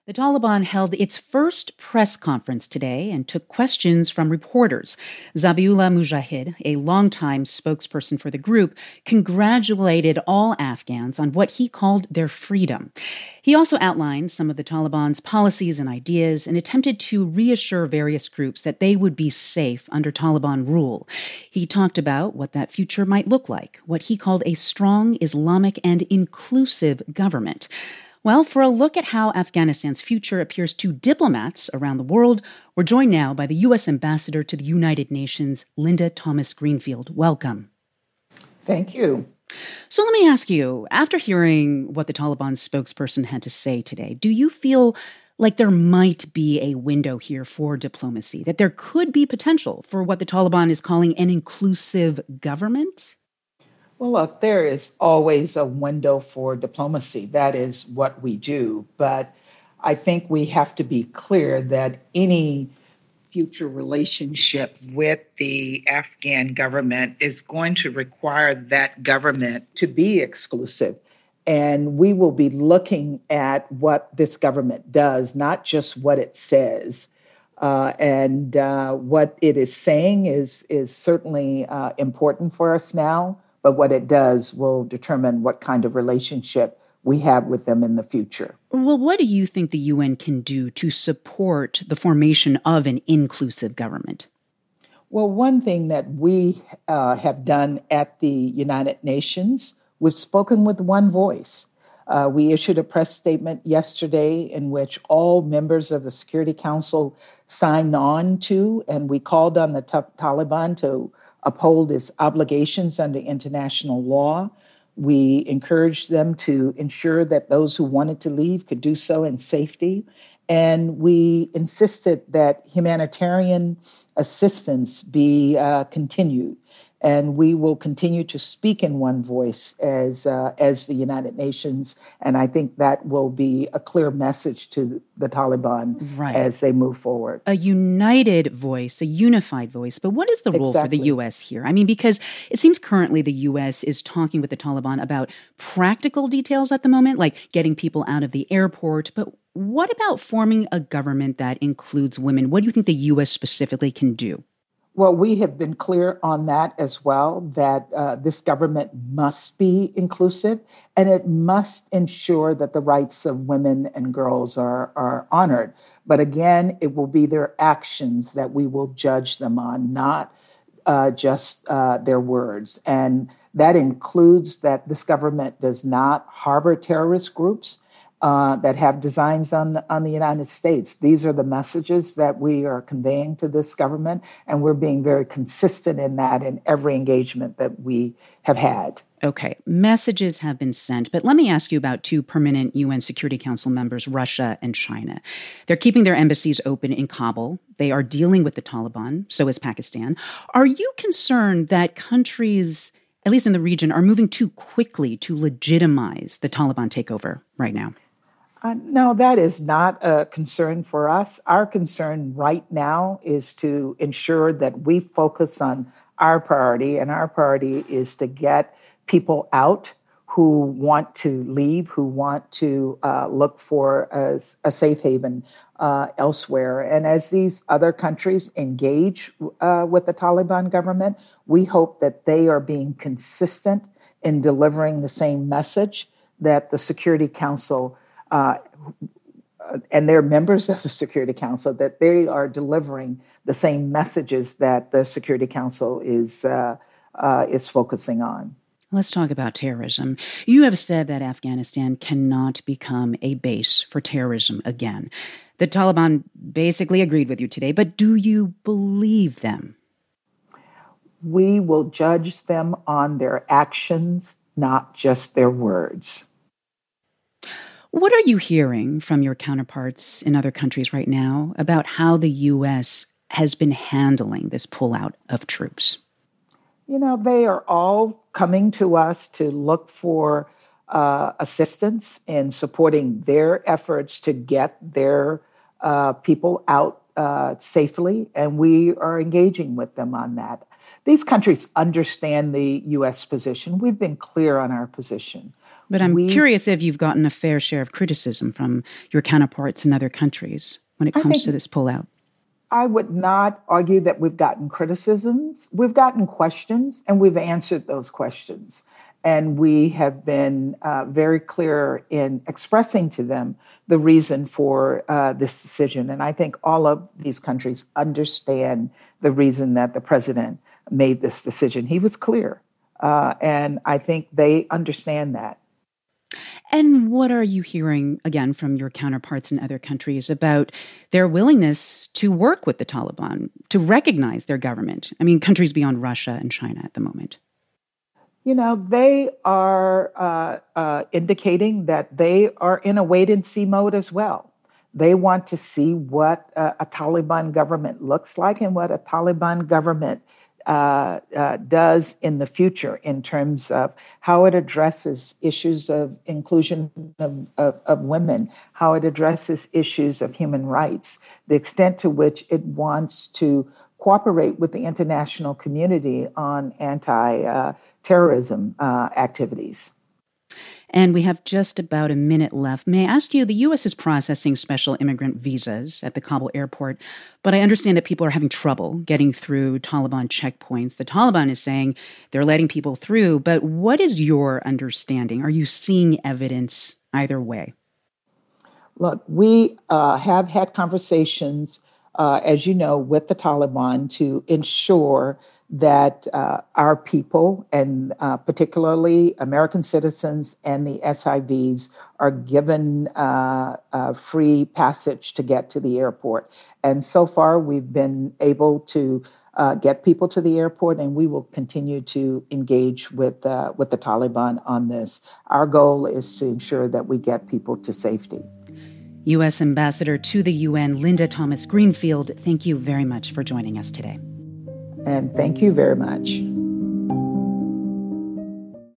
The Taliban held its first press conference today and took questions from reporters. Zabiullah Mujahid, a longtime spokesperson for the group, congratulated all Afghans on what he called their freedom. He also outlined some of the Taliban's policies and ideas and attempted to reassure various groups that they would be safe under Taliban rule. He talked about what that future might look like, what he called a strong Islamic and inclusive government. Well, for a look at how Afghanistan's future appears to diplomats around the world, we're joined now by the U.S. Ambassador to the United Nations, Linda Thomas-Greenfield. Welcome. Thank you. So let me ask you, after hearing what the Taliban's spokesperson had to say today, do you feel like there might be a window here for diplomacy, that there could be potential for what the Taliban is calling an inclusive government? Well, look, there is always a window for diplomacy. That is what we do. But I think we have to be clear that any future relationship with the Afghan government is going to require that government to be exclusive. And we will be looking at what this government does, not just what it says. And what it is saying is certainly important for us now. But what it does will determine what kind of relationship we have with them in the future. Well, what do you think the UN can do to support the formation of an inclusive government? Well, one thing that we have done at the United Nations, we've spoken with one voice. We issued a press statement yesterday in which all members of the Security Council signed on to, and we called on the Taliban to uphold its obligations under international law. We encouraged them to ensure that those who wanted to leave could do so in safety. And we insisted that humanitarian assistance be continued. And we will continue to speak in one voice as the United Nations. And I think that will be a clear message to the Taliban as they move forward. A united voice, a unified voice. But what is the role for the U.S. here? I mean, because it seems currently the U.S. is talking with the Taliban about practical details at the moment, like getting people out of the airport. But what about forming a government that includes women? What do you think the U.S. specifically can do? Well, we have been clear on that as well, that this government must be inclusive and it must ensure that the rights of women and girls are honored. But again, it will be their actions that we will judge them on, not just their words. And that includes that this government does not harbor terrorist groups that have designs on the United States. These are the messages that we are conveying to this government, and we're being very consistent in that in every engagement that we have had. Okay, messages have been sent, but let me ask you about two permanent UN Security Council members, Russia and China. They're keeping their embassies open in Kabul. They are dealing with the Taliban, so is Pakistan. Are you concerned that countries, at least in the region, are moving too quickly to legitimize the Taliban takeover right now? No, that is not a concern for us. Our concern right now is to ensure that we focus on our priority, and our priority is to get people out who want to leave, who want to look for a safe haven elsewhere. And as these other countries engage with the Taliban government, we hope that they are being consistent in delivering the same message that the Security Council and they're members of the Security Council, that they are delivering the same messages that the Security Council is focusing on. Let's talk about terrorism. You have said that Afghanistan cannot become a base for terrorism again. The Taliban basically agreed with you today, but do you believe them? We will judge them on their actions, not just their words. What are you hearing from your counterparts in other countries right now about how the U.S. has been handling this pullout of troops? You know, they are all coming to us to look for assistance in supporting their efforts to get their people out safely, and we are engaging with them on that. These countries understand the U.S. position. We've been clear on our position. But I'm curious if you've gotten a fair share of criticism from your counterparts in other countries when it comes to this pullout. I would not argue that we've gotten criticisms. We've gotten questions, and we've answered those questions. And we have been very clear in expressing to them the reason for this decision. And I think all of these countries understand the reason that the president made this decision. He was clear. And I think they understand that. And what are you hearing, again, from your counterparts in other countries about their willingness to work with the Taliban, to recognize their government? I mean, countries beyond Russia and China at the moment. You know, they are indicating that they are in a wait-and-see mode as well. They want to see what a Taliban government looks like and what a Taliban government does in the future in terms of how it addresses issues of inclusion of women, how it addresses issues of human rights, the extent to which it wants to cooperate with the international community on anti-terrorism activities. And we have just about a minute left. May I ask you, the U.S. is processing special immigrant visas at the Kabul airport, but I understand that people are having trouble getting through Taliban checkpoints. The Taliban is saying they're letting people through, but what is your understanding? Are you seeing evidence either way? Look, we have had conversations, as you know, with the Taliban to ensure that our people, and particularly American citizens and the SIVs, are given free passage to get to the airport. And so far, we've been able to get people to the airport, and we will continue to engage with the Taliban on this. Our goal is to ensure that we get people to safety. U.S. Ambassador to the UN, Linda Thomas Greenfield, thank you very much for joining us today. And thank you very much.